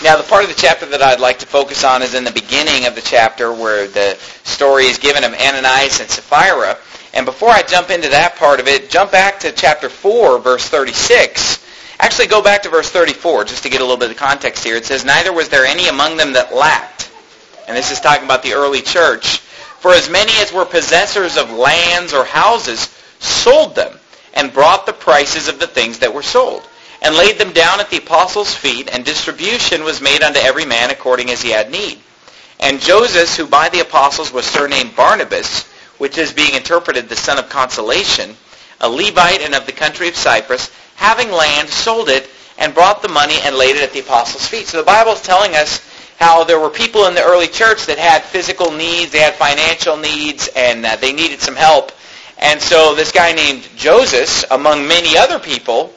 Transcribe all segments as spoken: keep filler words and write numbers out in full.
Now, the part of the chapter that I'd like to focus on is in the beginning of the chapter where the story is given of Ananias and Sapphira. And before I jump into that part of it, jump back to chapter four, verse thirty-six. Actually, go back to verse thirty-four, just to get a little bit of context here. It says, "Neither was there any among them that lacked." And this is talking about the early church. "For as many as were possessors of lands or houses sold them, and brought the prices of the things that were sold, and laid them down at the apostles' feet, and distribution was made unto every man according as he had need. And Joseph, who by the apostles was surnamed Barnabas, which is being interpreted the son of consolation, a Levite and of the country of Cyprus, having land, sold it, and brought the money and laid it at the apostles' feet." So the Bible is telling us how there were people in the early church that had physical needs, they had financial needs, and uh, they needed some help. And so this guy named Joseph, among many other people,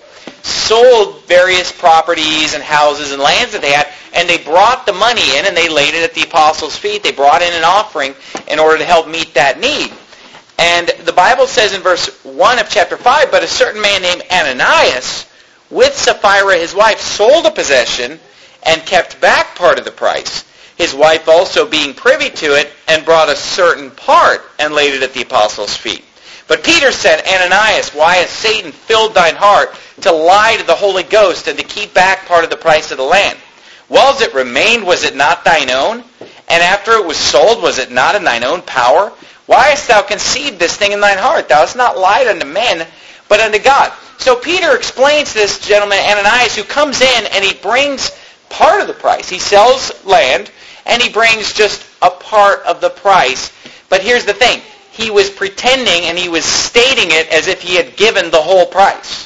sold various properties and houses and lands that they had, and they brought the money in and they laid it at the apostles' feet. They brought in an offering in order to help meet that need. And the Bible says in verse one of chapter five, "But a certain man named Ananias, with Sapphira his wife, sold a possession and kept back part of the price. His wife also being privy to it, and brought a certain part and laid it at the apostles' feet. But Peter said, Ananias, why has Satan filled thine heart to lie to the Holy Ghost and to keep back part of the price of the land? Whiles it remained, was it not thine own? And after it was sold, was it not in thine own power? Why hast thou conceived this thing in thine heart? Thou hast not lied unto men, but unto God." So Peter explains this gentleman, Ananias, who comes in and he brings part of the price. He sells land and he brings just a part of the price. But here's the thing. He was pretending and he was stating it as if he had given the whole price.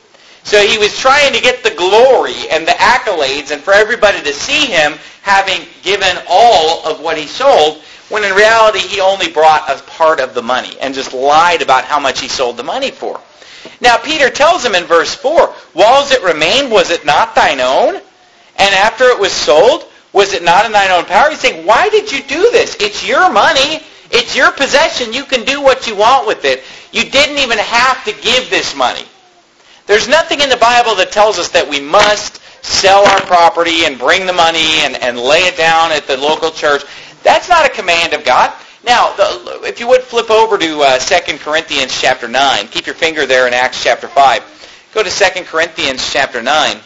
So he was trying to get the glory and the accolades and for everybody to see him having given all of what he sold, when in reality he only brought a part of the money and just lied about how much he sold the money for. Now Peter tells him in verse four, "Whiles it remained, was it not thine own? And after it was sold, was it not in thine own power?" He's saying, why did you do this? It's your money. It's your possession. You can do what you want with it. You didn't even have to give this money. There's nothing in the Bible that tells us that we must sell our property and bring the money and, and lay it down at the local church. That's not a command of God. Now, the, if you would flip over to uh, Second Corinthians chapter nine. Keep your finger there in Acts chapter five. Go to Second Corinthians chapter nine.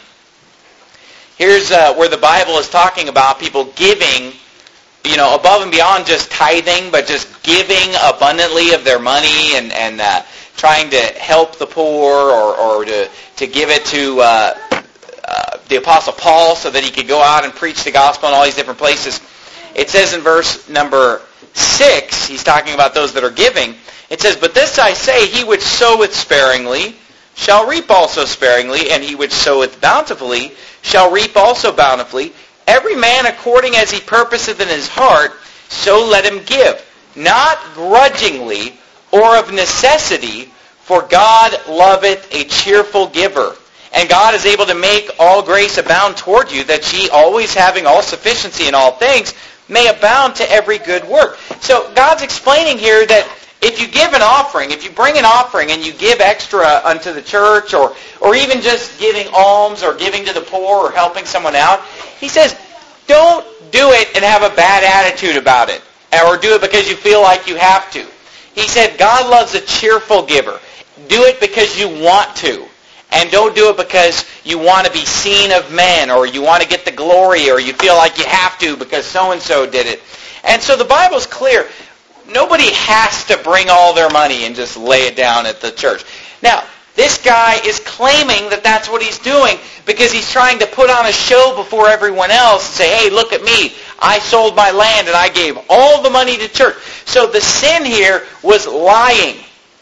Here's uh, where the Bible is talking about people giving, you know, above and beyond just tithing, but just giving abundantly of their money and, and uh, trying to help the poor or, or to, to give it to uh, uh, the Apostle Paul so that he could go out and preach the gospel in all these different places. It says in verse number six, he's talking about those that are giving. It says, "But this I say, he which soweth sparingly shall reap also sparingly, and he which soweth bountifully shall reap also bountifully. Every man according as he purposeth in his heart, so let him give, not grudgingly or of necessity, for God loveth a cheerful giver. And God is able to make all grace abound toward you, that ye always having all sufficiency in all things, may abound to every good work." So God's explaining here that if you give an offering, if you bring an offering and you give extra unto the church, or, or even just giving alms or giving to the poor or helping someone out, he says, don't do it and have a bad attitude about it, or do it because you feel like you have to. He said, God loves a cheerful giver. Do it because you want to. And don't do it because you want to be seen of men, or you want to get the glory, or you feel like you have to because so-and-so did it. And so the Bible's clear. Nobody has to bring all their money and just lay it down at the church. Now, this guy is claiming that that's what he's doing because he's trying to put on a show before everyone else and say, hey, look at me. I sold my land and I gave all the money to church. So the sin here was lying.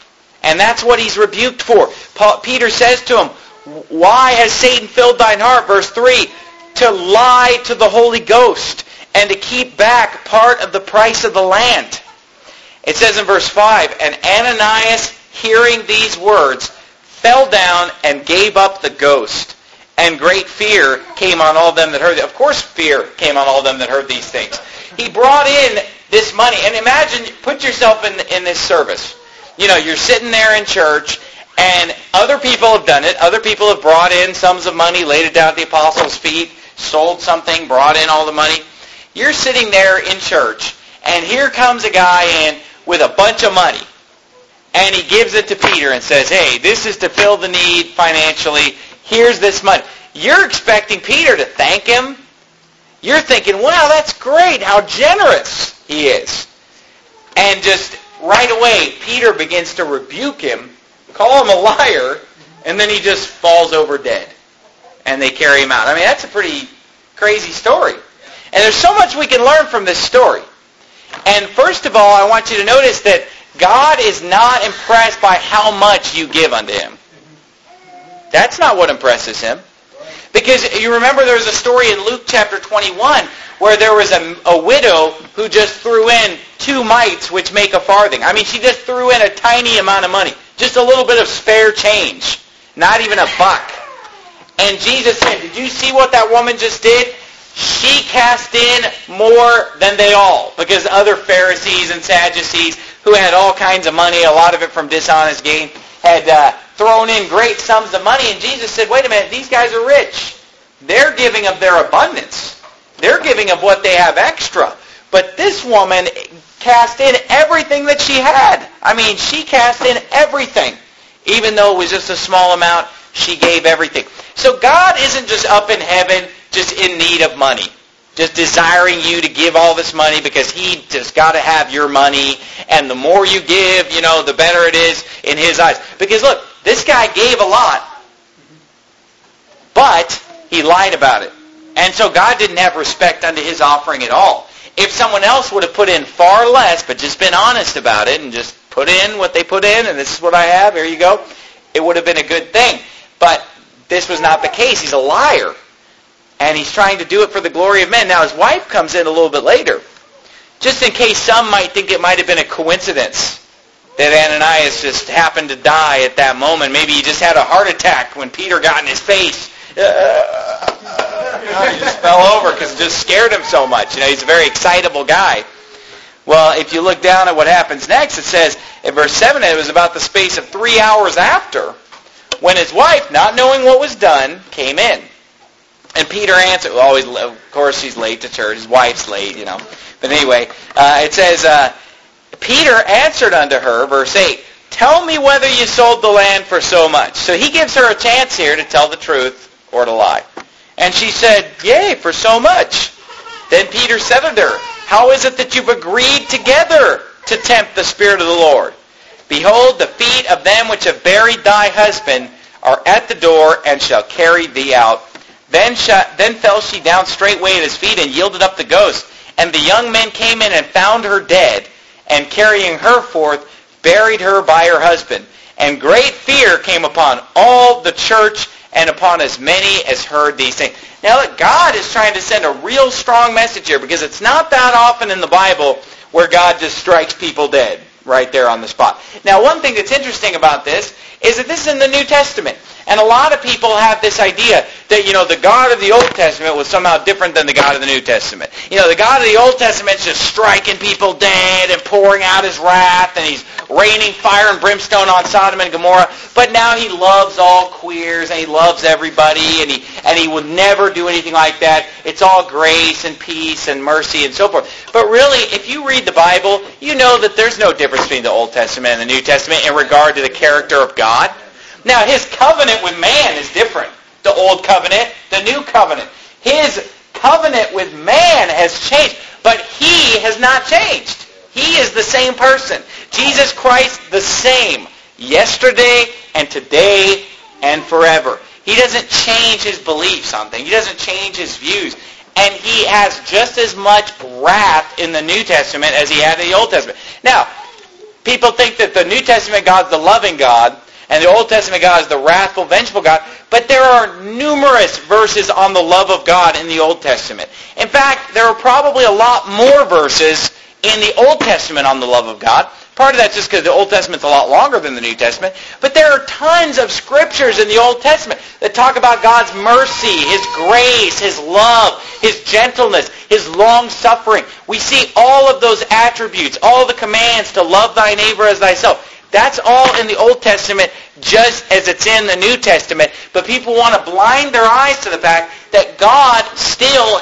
And that's what he's rebuked for. Paul, Peter says to him, why has Satan filled thine heart, verse three, to lie to the Holy Ghost and to keep back part of the price of the land? It says in verse five, and Ananias, hearing these words, fell down and gave up the ghost. And great fear came on all them that heard it. Of course fear came on all them that heard these things. He brought in this money. And imagine, put yourself in, in this service. You know, you're sitting there in church, and other people have done it. Other people have brought in sums of money, laid it down at the apostles' feet, sold something, brought in all the money. You're sitting there in church, and here comes a guy in with a bunch of money. And he gives it to Peter and says, hey, this is to fill the need financially. Here's this money. You're expecting Peter to thank him. You're thinking, wow, that's great, how generous he is. And just right away, Peter begins to rebuke him, call him a liar, and then he just falls over dead. And they carry him out. I mean, that's a pretty crazy story. And there's so much we can learn from this story. And first of all, I want you to notice that God is not impressed by how much you give unto him. That's not what impresses him. Because you remember there was a story in Luke chapter twenty-one where there was a, a widow who just threw in two mites, which make a farthing. I mean, she just threw in a tiny amount of money. Just a little bit of spare change. Not even a buck. And Jesus said, did you see what that woman just did? She cast in more than they all. Because other Pharisees and Sadducees who had all kinds of money, a lot of it from dishonest gain, had uh, thrown in great sums of money. And Jesus said, wait a minute, these guys are rich. They're giving of their abundance. They're giving of what they have extra. But this woman cast in everything that she had. I mean, she cast in everything. Even though it was just a small amount, she gave everything. So God isn't just up in heaven just in need of money. Just desiring you to give all this money because he just got to have your money. And the more you give, you know, the better it is in his eyes. Because look, this guy gave a lot, but he lied about it. And so God didn't have respect unto his offering at all. If someone else would have put in far less, but just been honest about it and just put in what they put in, and this is what I have, here you go, it would have been a good thing. But this was not the case. He's a liar. And he's trying to do it for the glory of men. Now his wife comes in a little bit later. Just in case some might think it might have been a coincidence that Ananias just happened to die at that moment. Maybe he just had a heart attack when Peter got in his face. Uh, he just fell over because it just scared him so much. You know, he's a very excitable guy. Well, if you look down at what happens next, it says in verse seven, it was about the space of three hours after when his wife, not knowing what was done, came in. And Peter answered, well, always, of course she's late to church. His wife's late, you know. But anyway, uh, it says, uh, Peter answered unto her, verse eight, tell me whether you sold the land for so much. So he gives her a chance here to tell the truth or to lie. And she said, yea, for so much. Then Peter said unto her, how is it that you've agreed together to tempt the Spirit of the Lord? Behold, the feet of them which have buried thy husband are at the door, and shall carry thee out. Then, sh- then fell she down straightway at his feet, and yielded up the ghost. And the young men came in and found her dead, and carrying her forth, buried her by her husband. And great fear came upon all the church, and upon as many as heard these things. Now look, God is trying to send a real strong message here, because it's not that often in the Bible where God just strikes people dead right there on the spot. Now one thing that's interesting about this is that this is in the New Testament. And a lot of people have this idea that, you know, the God of the Old Testament was somehow different than the God of the New Testament. You know, the God of the Old Testament is just striking people dead and pouring out his wrath, and he's raining fire and brimstone on Sodom and Gomorrah. But now he loves all queers, and he loves everybody, and he and he would never do anything like that. It's all grace and peace and mercy and so forth. But really, if you read the Bible, you know that there's no difference between the Old Testament and the New Testament in regard to the character of God. Now, his covenant with man is different. The old covenant, the new covenant. His covenant with man has changed, but he has not changed. He is the same person. Jesus Christ, the same, yesterday and today and forever. He doesn't change his beliefs on things. He doesn't change his views. And he has just as much wrath in the New Testament as he had in the Old Testament. Now, people think that the New Testament God's the loving God, and the Old Testament God is the wrathful, vengeful God. But there are numerous verses on the love of God in the Old Testament. In fact, there are probably a lot more verses in the Old Testament on the love of God. Part of that's just because the Old Testament's a lot longer than the New Testament. But there are tons of scriptures in the Old Testament that talk about God's mercy, his grace, his love, his gentleness, his long-suffering. We see all of those attributes, all the commands to love thy neighbor as thyself. That's all in the Old Testament just as it's in the New Testament. But people want to blind their eyes to the fact that God still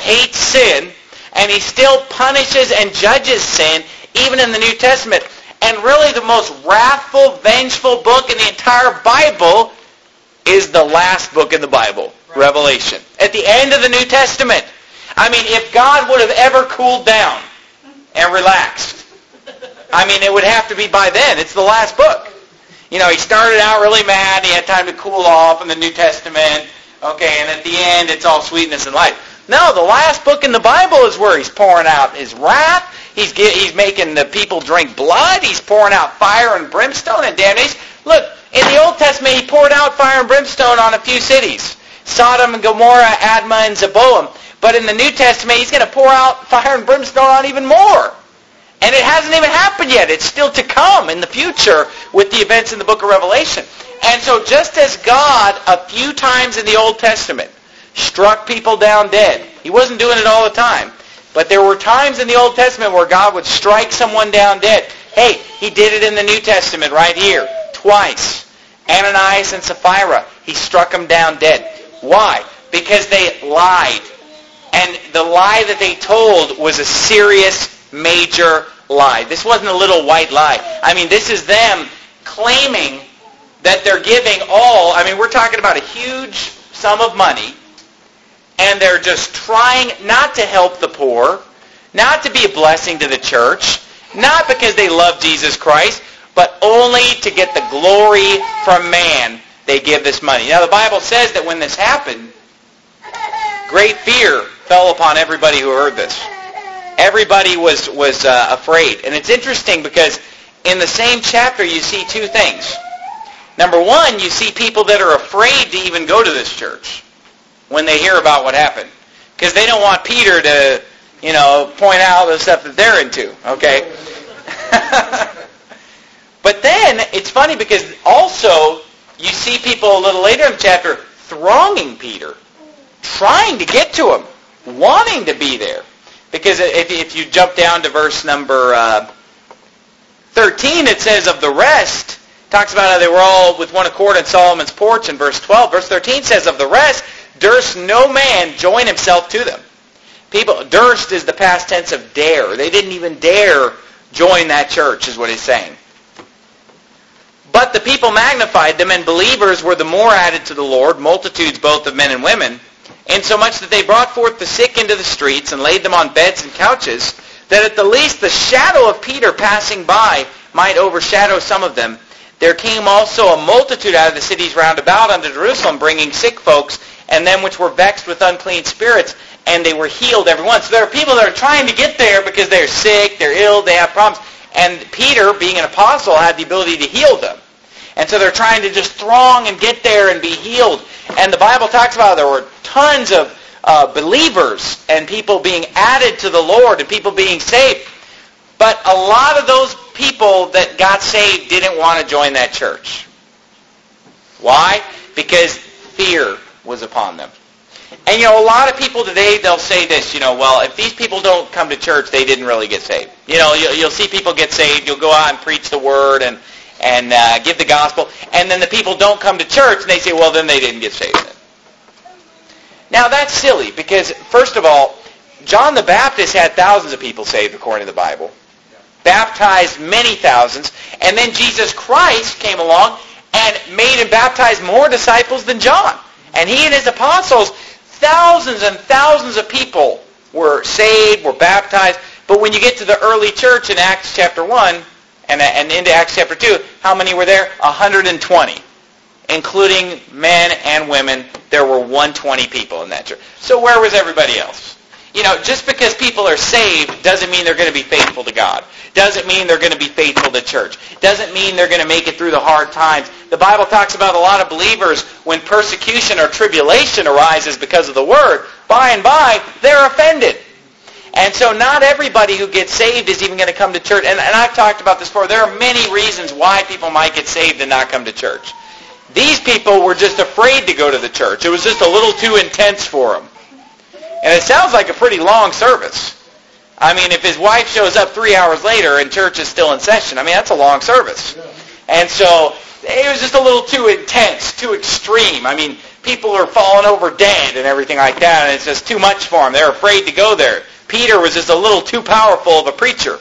hates sin, and he still punishes and judges sin, even in the New Testament. And really the most wrathful, vengeful book in the entire Bible is the last book in the Bible, right. Revelation. At the end of the New Testament. I mean, if God would have ever cooled down and relaxed, I mean, it would have to be by then. It's the last book. You know, he started out really mad. He had time to cool off in the New Testament. Okay, and at the end, it's all sweetness and light. No, the last book in the Bible is where he's pouring out his wrath. He's get, he's making the people drink blood. He's pouring out fire and brimstone and damnation. Look, in the Old Testament, he poured out fire and brimstone on a few cities. Sodom and Gomorrah, Admah and Zeboam. But in the New Testament, he's going to pour out fire and brimstone on even more. And it hasn't even happened yet. It's still to come in the future with the events in the book of Revelation. And so just as God, a few times in the Old Testament, struck people down dead. He wasn't doing it all the time. But there were times in the Old Testament where God would strike someone down dead. Hey, he did it in the New Testament right here. Twice. Ananias and Sapphira. He struck them down dead. Why? Because they lied. And the lie that they told was a serious, major lie. This wasn't a little white lie. I mean, this is them claiming that they're giving all. I mean, we're talking about a huge sum of money. And they're just trying not to help the poor, not to be a blessing to the church, not because they love Jesus Christ, but only to get the glory from man, they give this money. Now, the Bible says that when this happened, great fear fell upon everybody who heard this. Everybody was, was uh, afraid. And it's interesting because in the same chapter you see two things. Number one, you see people that are afraid to even go to this church when they hear about what happened. Because they don't want Peter to, you know, point out the stuff that they're into, okay? But then, it's funny because also, you see people a little later in the chapter thronging Peter, trying to get to him, wanting to be there. Because if, if you jump down to verse number uh, thirteen, it says, of the rest, talks about how they were all with one accord in Solomon's porch in verse twelve. Verse thirteen says, of the rest, durst no man join himself to them. People, durst is the past tense of dare. They didn't even dare join that church, is what he's saying. But the people magnified them, and believers were the more added to the Lord, multitudes both of men and women, insomuch that they brought forth the sick into the streets, and laid them on beds and couches, that at the least the shadow of Peter passing by might overshadow some of them. There came also a multitude out of the cities round about unto Jerusalem, bringing sick folks, and them which were vexed with unclean spirits, and they were healed every one. So there are people that are trying to get there because they're sick, they're ill, they have problems. And Peter, being an apostle, had the ability to heal them. And so they're trying to just throng and get there and be healed. And the Bible talks about there were tons of uh, believers and people being added to the Lord and people being saved. But a lot of those people that got saved didn't want to join that church. Why? Because fear was upon them. And, you know, a lot of people today, they'll say this, you know, well, if these people don't come to church, they didn't really get saved. You know, you'll, you'll see people get saved. You'll go out and preach the word and, and uh, give the gospel. And then the people don't come to church, and they say, well, then they didn't get saved. Now, that's silly because, first of all, John the Baptist had thousands of people saved according to the Bible. Baptized many thousands. And then Jesus Christ came along and made and baptized more disciples than John. And he and his apostles, thousands and thousands of people were saved, were baptized. But when you get to the early church in Acts chapter one and, and into Acts chapter two, how many were there? one hundred twenty. Including men and women, there were one hundred twenty people in that church. So where was everybody else? You know, just because people are saved doesn't mean they're going to be faithful to God. Doesn't mean they're going to be faithful to church. Doesn't mean they're going to make it through the hard times. The Bible talks about a lot of believers when persecution or tribulation arises because of the word, by and by, they're offended. And so not everybody who gets saved is even going to come to church. And, and I've talked about this before. There are many reasons why people might get saved and not come to church. These people were just afraid to go to the church. It was just a little too intense for them. And it sounds like a pretty long service. I mean, if his wife shows up three hours later and church is still in session, I mean, that's a long service. And so it was just a little too intense, too extreme. I mean, people are falling over dead and everything like that, and it's just too much for them. They're afraid to go there. Peter was just a little too powerful of a preacher.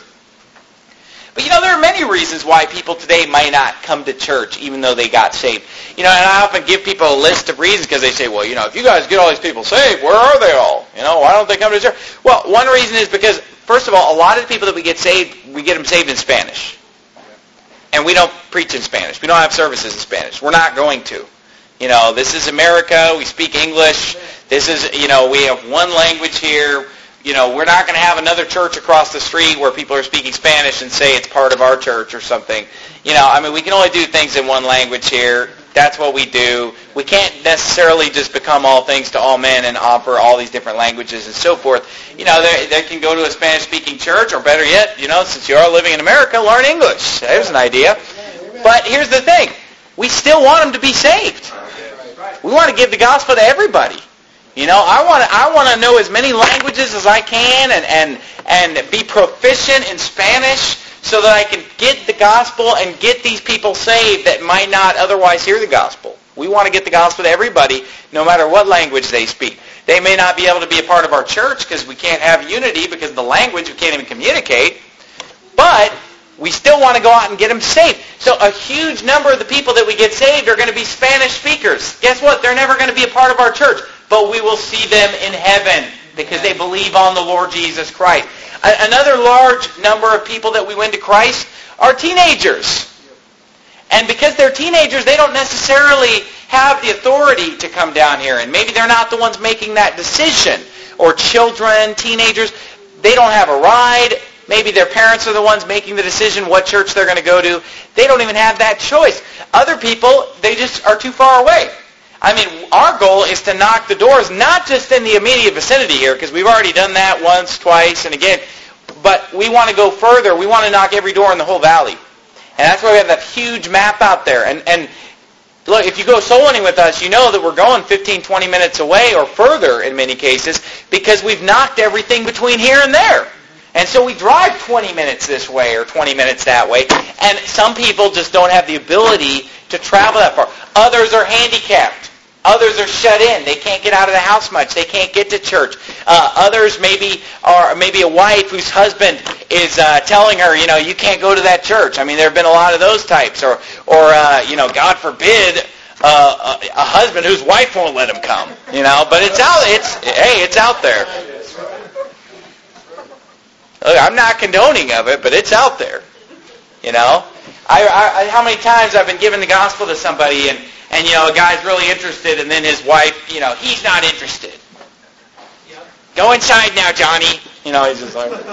But you know, there are many reasons why people today might not come to church even though they got saved. You know, and I often give people a list of reasons because they say, well, you know, if you guys get all these people saved, where are they all? You know, why don't they come to church? Well, one reason is because, first of all, a lot of the people that we get saved, we get them saved in Spanish. And we don't preach in Spanish. We don't have services in Spanish. We're not going to. You know, this is America. We speak English. This is, you know, we have one language here. You know, we're not going to have another church across the street where people are speaking Spanish and say it's part of our church or something. You know, I mean, we can only do things in one language here. That's what we do. We can't necessarily just become all things to all men and offer all these different languages and so forth. You know, they, they can go to a Spanish-speaking church, or better yet, you know, since you are living in America, learn English. There's an idea. But here's the thing. We still want them to be saved. We want to give the gospel to everybody. You know, I want to I want to know as many languages as I can and, and and be proficient in Spanish so that I can get the gospel and get these people saved that might not otherwise hear the gospel. We want to get the gospel to everybody, no matter what language they speak. They may not be able to be a part of our church because we can't have unity because of the language. We can't even communicate. But we still want to go out and get them saved. So a huge number of the people that we get saved are going to be Spanish speakers. Guess what? They're never going to be a part of our church. But we will see them in heaven because they believe on the Lord Jesus Christ. Another large number of people that we win to Christ are teenagers. And because they're teenagers, they don't necessarily have the authority to come down here. And maybe they're not the ones making that decision. Or children, teenagers, they don't have a ride. Maybe their parents are the ones making the decision what church they're going to go to. They don't even have that choice. Other people, they just are too far away. I mean, our goal is to knock the doors, not just in the immediate vicinity here, because we've already done that once, twice, and again, but we want to go further. We want to knock every door in the whole valley. And that's why we have that huge map out there. And, and look, if you go soul winning with us, you know that we're going fifteen, twenty minutes away or further in many cases because we've knocked everything between here and there. And so we drive twenty minutes this way or twenty minutes that way. And some people just don't have the ability to travel that far. Others are handicapped. Others are shut in. They can't get out of the house much. They can't get to church. Uh, others maybe are maybe a wife whose husband is uh, telling her, you know, you can't go to that church. I mean, there have been a lot of those types. Or, or uh, you know, God forbid, uh, a, a husband whose wife won't let him come. You know, but it's out. It's hey, it's out there. Look, I'm not condoning of it, but it's out there. You know, I, I, how many times I've been giving the gospel to somebody and. And, you know, a guy's really interested, and then his wife, you know, he's not interested. Yep. Go inside now, Johnny. You know, he's just like, he's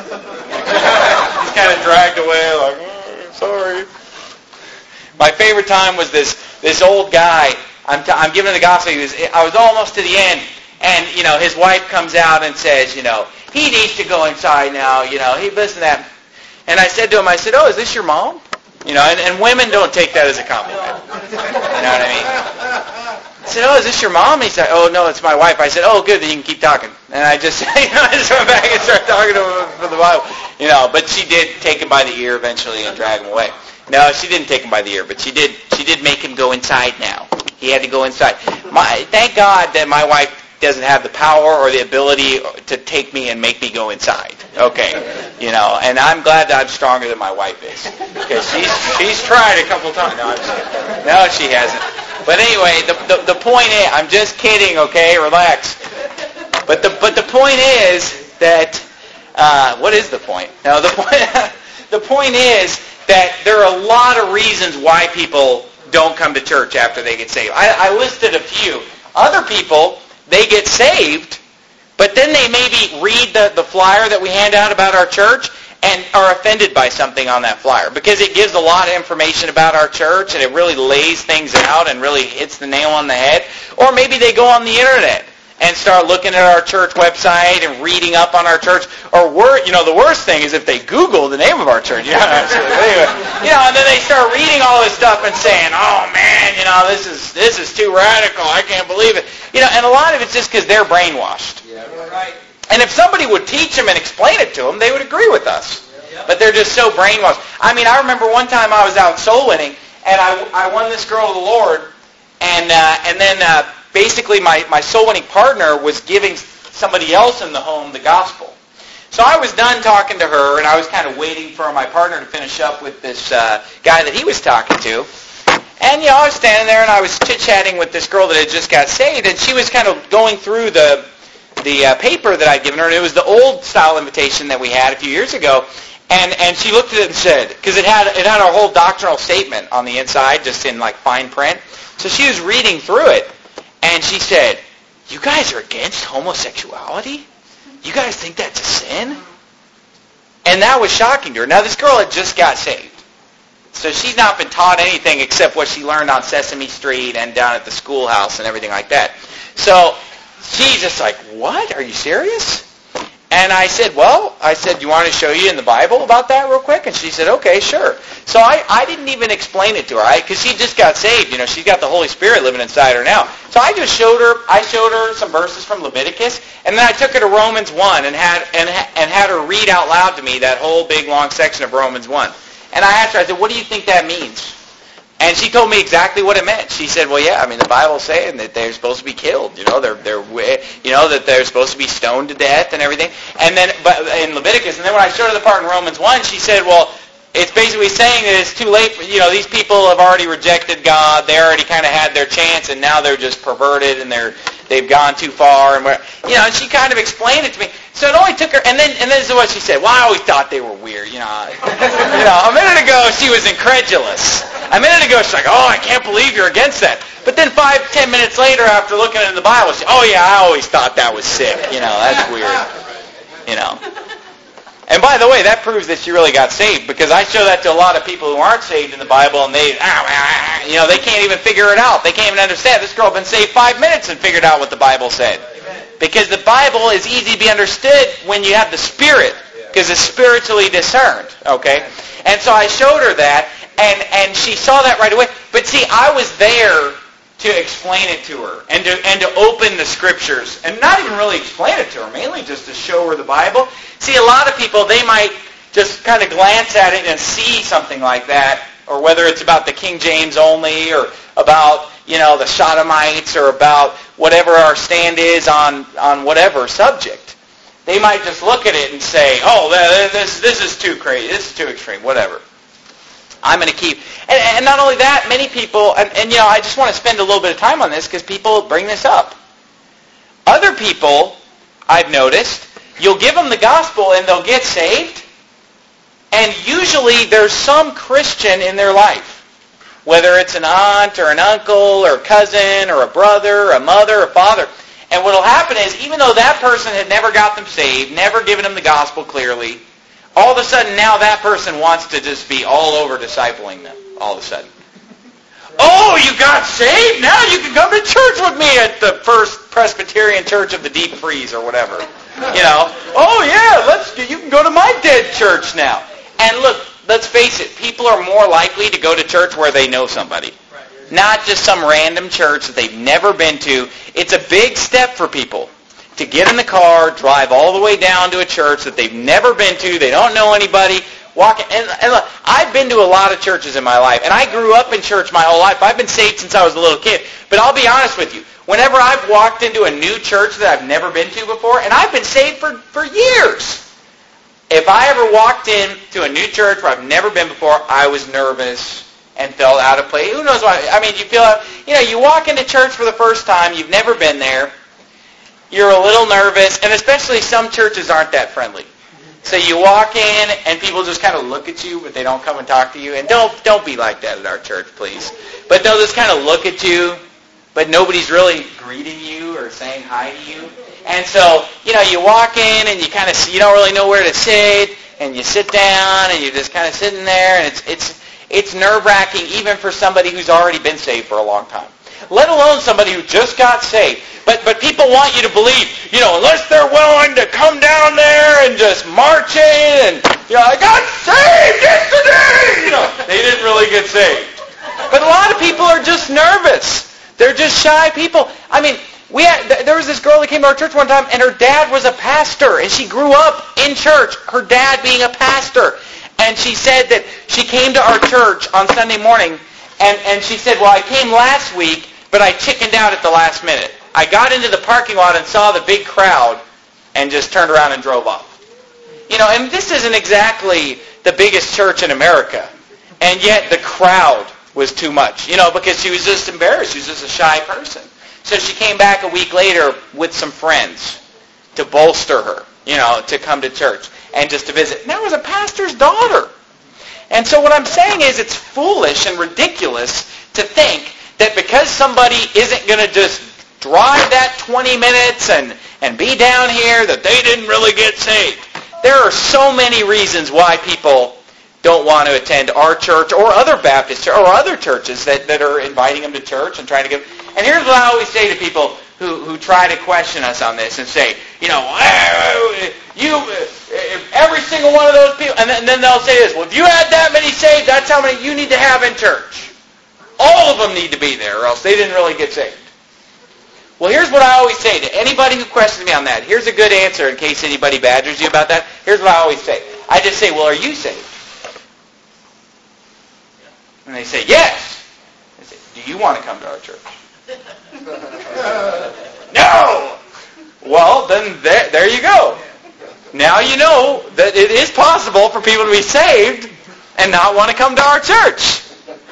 kind of dragged away, like, oh, sorry. My favorite time was this this old guy. I'm, t- I'm giving the gospel. He was, I was almost to the end, and, you know, his wife comes out and says, you know, he needs to go inside now, you know, he listen to that. And I said to him, I said, oh, is this your mom? You know, and, and women don't take that as a compliment. You know what I mean? I said, oh, is this your mom? He said, oh, no, it's my wife. I said, oh, good, then you can keep talking. And I just, you know, I just went back and started talking to him for the Bible. You know, but she did take him by the ear eventually and drag him away. No, she didn't take him by the ear, but she did she did make him go inside now. He had to go inside. My, thank God that my wife doesn't have the power or the ability to take me and make me go inside. Okay, you know, and I'm glad that I'm stronger than my wife is because she's she's tried a couple times. No, I'm just kidding. No, she hasn't. But anyway, the, the the point is, I'm just kidding. Okay, relax. But the but the point is that uh, what is the point? No, the point the point is that there are a lot of reasons why people don't come to church after they get saved. I, I listed a few. Other people, they get saved, but then they maybe read the, the flyer that we hand out about our church and are offended by something on that flyer because it gives a lot of information about our church and it really lays things out and really hits the nail on the head. Or maybe they go on the internet and start looking at our church website and reading up on our church. Or, wor- you know, the worst thing is if they Google the name of our church. You know, anyway, you know, and then they start reading all this stuff and saying, oh, man, you know, this is this is too radical. I can't believe it. You know, and a lot of it's just because they're brainwashed. Yeah, right. And if somebody would teach them and explain it to them, they would agree with us. Yeah. But they're just so brainwashed. I mean, I remember one time I was out soul winning, and I, I won this girl to the Lord, and uh, and then... Uh, basically my, my soul-winning partner was giving somebody else in the home the gospel. So I was done talking to her, and I was kind of waiting for my partner to finish up with this uh, guy that he was talking to. And, you know, I was standing there, and I was chit-chatting with this girl that had just got saved, and she was kind of going through the the uh, paper that I'd given her, and it was the old-style invitation that we had a few years ago. And and she looked at it and said, because it had it had our whole doctrinal statement on the inside, just in like fine print. So she was reading through it, and she said, "You guys are against homosexuality? You guys think that's a sin?" And that was shocking to her. Now this girl had just got saved, so she's not been taught anything except what she learned on Sesame Street and down at the schoolhouse and everything like that. So she's just like, "What? Are you serious?" And I said, well, I said, "Do you want to show you in the Bible about that real quick?" And she said, "Okay, sure." So I, I didn't even explain it to her, because she just got saved. You know, she's got the Holy Spirit living inside her now. So I just showed her, I showed her some verses from Leviticus, and then I took her to Romans one and had and and had her read out loud to me that whole big long section of Romans one. And I asked her, I said, "What do you think that means?" And she told me exactly what it meant. She said, "Well, yeah, I mean, the Bible's saying that they're supposed to be killed. You know, they're they're you know that they're supposed to be stoned to death and everything." And then, but in Leviticus, and then when I showed her the part in Romans one, she said, "Well, it's basically saying that it's too late for, you know, these people have already rejected God. They already kind of had their chance, and now they're just perverted and they're they've gone too far." And you know, and she kind of explained it to me. So it only took her, and then and then this is what she said. "Well, I always thought they were weird. You know, you know, a minute ago she was incredulous. A minute ago she's like, 'Oh, I can't believe you're against that.' But then five, ten minutes later, after looking in the Bible, she, 'Oh yeah, I always thought that was sick. You know, that's weird. You know." And by the way, that proves that she really got saved, because I show that to a lot of people who aren't saved in the Bible, and they, you know, they can't even figure it out. They can't even understand. This girl had been saved five minutes and figured out what the Bible said. Because the Bible is easy to be understood when you have the Spirit, because it's spiritually discerned, okay? And so I showed her that, and, and she saw that right away. But see, I was there to explain it to her, and to and to open the Scriptures, and not even really explain it to her, mainly just to show her the Bible. See, a lot of people, they might just kind of glance at it and see something like that, or whether it's about the King James only, or about, you know, the Sodomites, or about whatever our stand is on, on whatever subject. They might just look at it and say, "Oh, this this is too crazy, this is too extreme, whatever. I'm going to keep..." And, and not only that, many people, and, and you know, I just want to spend a little bit of time on this because people bring this up. Other people, I've noticed, you'll give them the gospel and they'll get saved, and usually there's some Christian in their life. Whether it's an aunt or an uncle or a cousin or a brother, a mother, a father. And what will happen is, even though that person had never got them saved, never given them the gospel clearly, all of a sudden now that person wants to just be all over discipling them, all of a sudden. "Oh, you got saved? Now you can come to church with me at the First Presbyterian Church of the Deep Freeze," or whatever. You know, "Oh yeah, let's you can go to my dead church now." And look, let's face it, people are more likely to go to church where they know somebody. Not just some random church that they've never been to. It's a big step for people to get in the car, drive all the way down to a church that they've never been to, they don't know anybody, walk in. And, and look, I've been to a lot of churches in my life, and I grew up in church my whole life. I've been saved since I was a little kid. But I'll be honest with you, whenever I've walked into a new church that I've never been to before, and I've been saved for, for years, if I ever walked into a new church where I've never been before, I was nervous and felt out of place. Who knows why? I mean, you feel, you know, you walk into church for the first time, you've never been there, you're a little nervous, and especially some churches aren't that friendly. So you walk in, and people just kind of look at you, but they don't come and talk to you. And don't don't be like that at our church, please. But they'll just kind of look at you, but nobody's really greeting you or saying hi to you. And so, you know, you walk in, and you kind of you don't really know where to sit, and you sit down, and you're just kind of sitting there, and it's it's it's nerve-wracking even for somebody who's already been saved for a long time, let alone somebody who just got saved. But but people want you to believe, you know, unless they're willing to come down there and just march in, and, you know, "I got saved yesterday!" You know, they didn't really get saved. But a lot of people are just nervous. They're just shy people. I mean, we had, there was this girl that came to our church one time, and her dad was a pastor, and she grew up in church, her dad being a pastor. And she said that she came to our church on Sunday morning, and, and she said, "Well, I came last week but I chickened out at the last minute. I got into the parking lot and saw the big crowd and just turned around and drove off. You know, and this isn't exactly the biggest church in America. And yet the crowd was too much, you know, because she was just embarrassed. She was just a shy person. So she came back a week later with some friends to bolster her, you know, to come to church and just to visit. And that was a pastor's daughter. And so what I'm saying is it's foolish and ridiculous to think that because somebody isn't going to just drive that twenty minutes and, and be down here that they didn't really get saved. There are so many reasons why people don't want to attend our church or other Baptist or other churches that, that are inviting them to church and trying to give. And here's what I always say to people who, who try to question us on this and say, you know, you, every single one of those people, and then, and then they'll say this, well, if you had that many saved, that's how many you need to have in church. All of them need to be there or else they didn't really get saved. Well, here's what I always say to anybody who questions me on that. Here's a good answer in case anybody badgers you about that. Here's what I always say. I just say, well, are you saved? And they say, yes. I say, do you want to come to our church? No! Well, then there, there you go. Now you know that it is possible for people to be saved and not want to come to our church.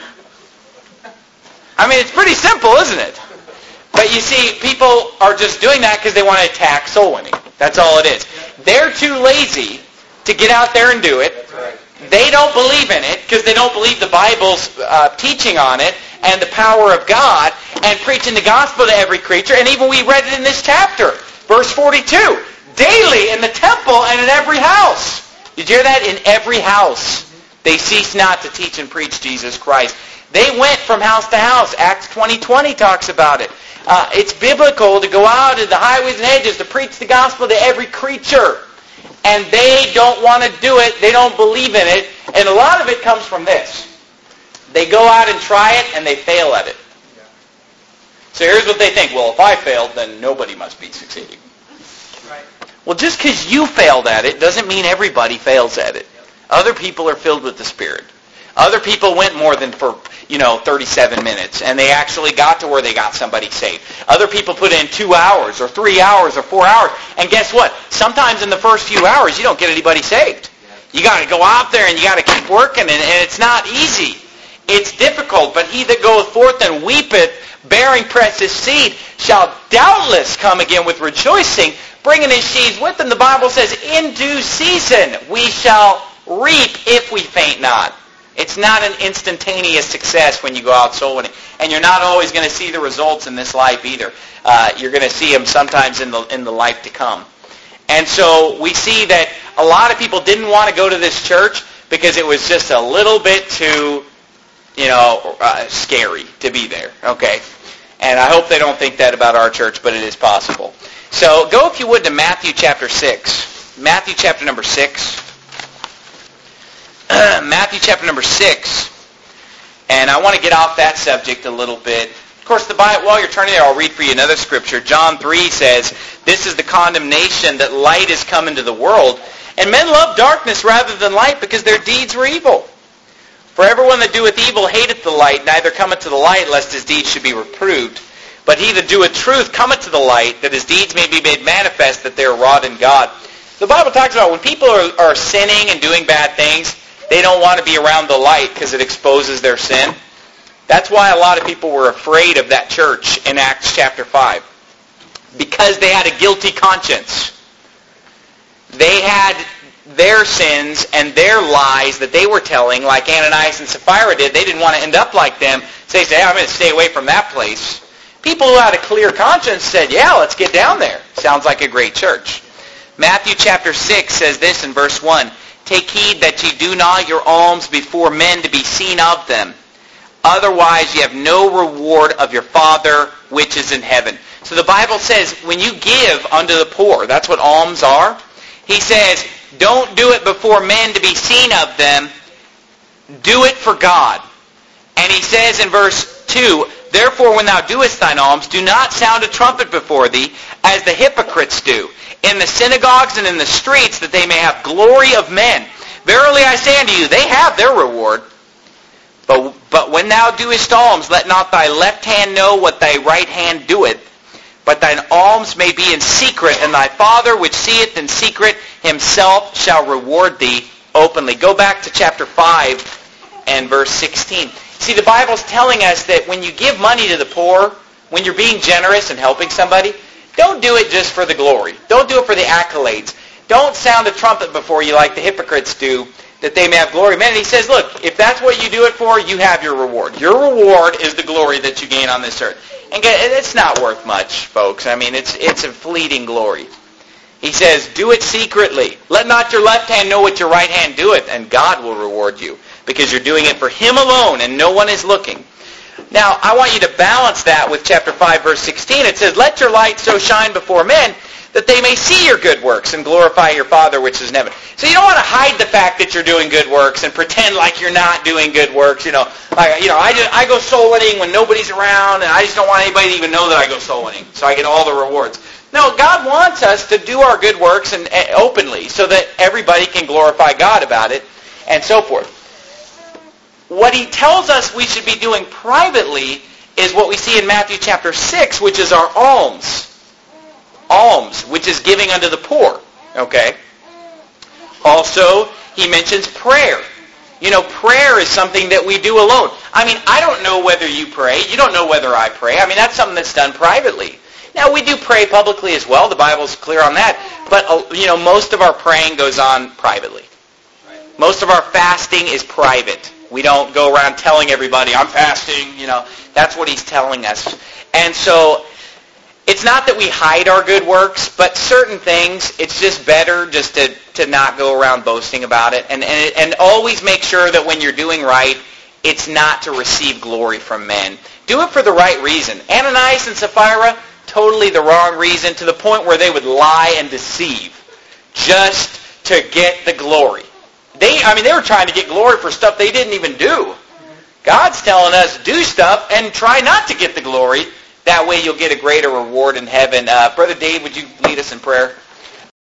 I mean, it's pretty simple, isn't it? But you see, people are just doing that because they want to attack soul winning. That's all it is. They're too lazy to get out there and do it. They don't believe in it because they don't believe the Bible's uh, teaching on it and the power of God and preaching the gospel to every creature. And even we read it in this chapter, verse forty-two. Daily in the temple and in every house. Did you hear that? In every house. They cease not to teach and preach Jesus Christ. They went from house to house. Acts twenty twenty talks about it. Uh, it's biblical to go out into the highways and hedges to preach the gospel to every creature. And they don't want to do it. They don't believe in it. And a lot of it comes from this. They go out and try it and they fail at it. So here's what they think. Well, if I failed, then nobody must be succeeding. Right. Well, just because you failed at it doesn't mean everybody fails at it. Other people are filled with the Spirit. Other people went more than for, you know, thirty-seven minutes, and they actually got to where they got somebody saved. Other people put in two hours or three hours or four hours, and guess what? Sometimes in the first few hours, you don't get anybody saved. You got to go out there, and you got to keep working, and, and it's not easy. It's difficult, but he that goeth forth and weepeth, bearing precious seed, shall doubtless come again with rejoicing, bringing his sheaves with him. The Bible says, in due season we shall reap if we faint not. It's not an instantaneous success when you go out soul winning. And you're not always going to see the results in this life either. Uh, you're going to see them sometimes in the in the life to come. And so we see that a lot of people didn't want to go to this church because it was just a little bit too, you know, uh, scary to be there. Okay? And I hope they don't think that about our church, but it is possible. So go, if you would, to Matthew chapter six. Matthew chapter number six. Matthew chapter number six, and I want to get off that subject a little bit. Of course, the Bible, while you're turning there, I'll read for you another scripture. John three says, this is the condemnation that light is come into the world, and men love darkness rather than light because their deeds were evil. For everyone that doeth evil hateth the light, neither cometh to the light, lest his deeds should be reproved. But he that doeth truth cometh to the light, that his deeds may be made manifest, that they are wrought in God. The Bible talks about when people are, are sinning and doing bad things, they don't want to be around the light because it exposes their sin. That's why a lot of people were afraid of that church in Acts chapter five. Because they had a guilty conscience. They had their sins and their lies that they were telling, like Ananias and Sapphira did. They didn't want to end up like them. So they said, hey, I'm going to stay away from that place. People who had a clear conscience said, yeah, let's get down there. Sounds like a great church. Matthew chapter six says this in verse one. Take heed that ye do not your alms before men to be seen of them. Otherwise ye have no reward of your Father which is in heaven. So the Bible says when you give unto the poor, that's what alms are. He says, don't do it before men to be seen of them. Do it for God. And he says in verse two, therefore when thou doest thine alms, do not sound a trumpet before thee, as the hypocrites do, in the synagogues and in the streets, that they may have glory of men. Verily I say unto you, they have their reward. But, but when thou doest alms, let not thy left hand know what thy right hand doeth, but thine alms may be in secret, and thy Father which seeth in secret himself shall reward thee openly. Go back to chapter five and verse sixteen. See, the Bible's telling us that when you give money to the poor, when you're being generous and helping somebody, don't do it just for the glory. Don't do it for the accolades. Don't sound a trumpet before you like the hypocrites do, that they may have glory. Man, and he says, look, if that's what you do it for, you have your reward. Your reward is the glory that you gain on this earth. And it's not worth much, folks. I mean, it's it's a fleeting glory. He says, do it secretly. Let not your left hand know what your right hand doeth, and God will reward you, because you're doing it for him alone, and no one is looking. Now, I want you to balance that with chapter five, verse sixteen. It says, let your light so shine before men, that they may see your good works and glorify your Father which is in heaven. So you don't want to hide the fact that you're doing good works and pretend like you're not doing good works. You know, like, you know, I, just, I go soul winning when nobody's around, and I just don't want anybody to even know that I go soul winning, so I get all the rewards. No, God wants us to do our good works and, and openly, so that everybody can glorify God about it, and so forth. What he tells us we should be doing privately is what we see in Matthew chapter six, which is our alms. Alms, which is giving unto the poor. Okay? Also, he mentions prayer. You know, prayer is something that we do alone. I mean, I don't know whether you pray. You don't know whether I pray. I mean, that's something that's done privately. Now, we do pray publicly as well. The Bible's clear on that. But, you know, most of our praying goes on privately. Most of our fasting is private. We don't go around telling everybody, I'm fasting. You know, that's what he's telling us. And so, it's not that we hide our good works, but certain things, it's just better just to, to not go around boasting about it. And, and and always make sure that when you're doing right, it's not to receive glory from men. Do it for the right reason. Ananias and Sapphira, totally the wrong reason, to the point where they would lie and deceive just to get the glory. They, I mean, they were trying to get glory for stuff they didn't even do. God's telling us, do stuff and try not to get the glory. That way you'll get a greater reward in heaven. Uh, Brother Dave, would you lead us in prayer?